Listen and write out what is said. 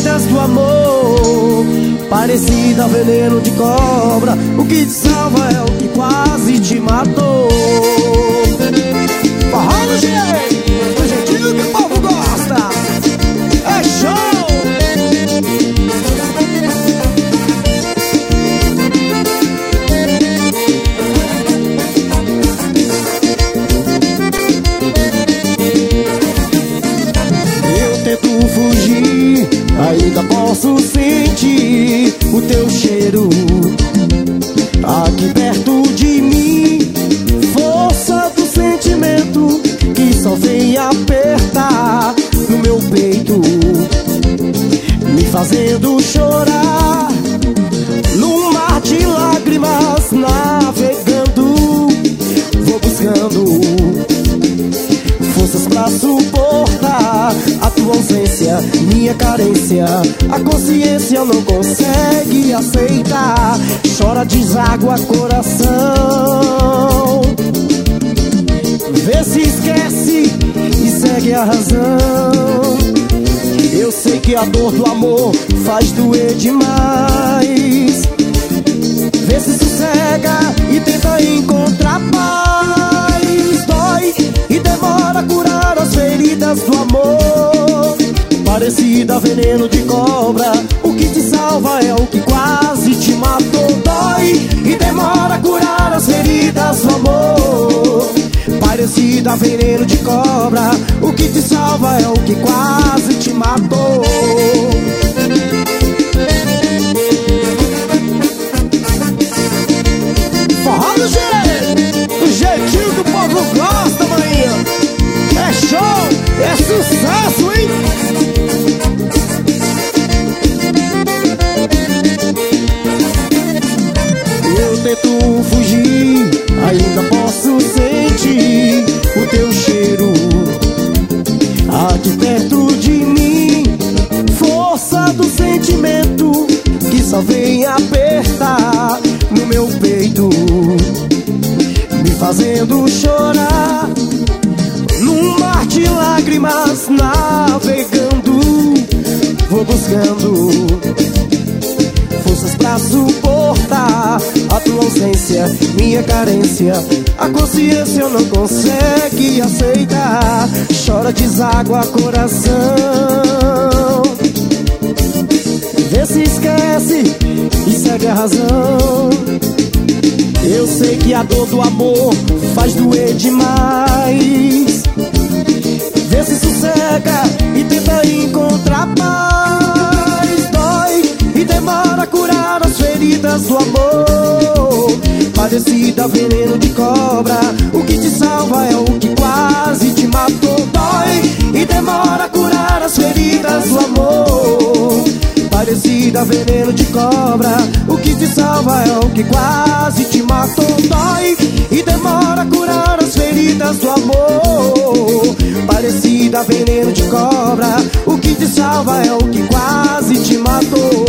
feridas do amor, parecida a veneno de cobra. O que te salva é o que quase te matou. Forró do jeito, do jeitinho que o povo gosta. É show! Eu tento fugir, ainda posso sentir o teu cheiro aqui perto de mim. Força do sentimento que só vem apertar no meu peito, me fazendo chorar num mar de lágrimas. Navegando, vou buscando forças pra suportar a tua ausência, minha carência. A consciência não consegue aceitar. Chora, deságua coração, vê se esquece e segue a razão. Eu sei que a dor do amor faz doer demais. Vê se sossega e tenta encontrar paz. Dói e demora a curar as feridas do amor, parecida a veneno de cobra. O que te salva é o que quase te matou. Dói e demora a curar as feridas do amor, parecida a veneno de cobra. O que te salva é o que quase te matou. Forró do jeito, do jeitinho que o povo gosta, maninha. É show, é sucesso, hein? Eu tento fugir, ainda posso sentir o teu cheiro aqui perto de mim. Força do sentimento que só vem apertar no meu peito, me fazendo chorar num mar de lágrimas. Navegando, vou buscando forças pra suportar a tua ausência, minha carência. A consciência não consegue aceitar. Chora, deságua coração, vê se esquece e segue a razão. Eu sei que a dor do amor faz doer demais. Vê se sossega e tenta encontrar paz. Dói e demora a curar as feridas do amor, parecida a veneno de cobra. O que te salva é o que quase te matou. Dói e demora a curar as feridas do amor, parecida a veneno de cobra. O que te salva é o que quase te matou. Dói e demora a curar as feridas do amor, parecida a veneno de cobra. O que te salva é o que quase te matou.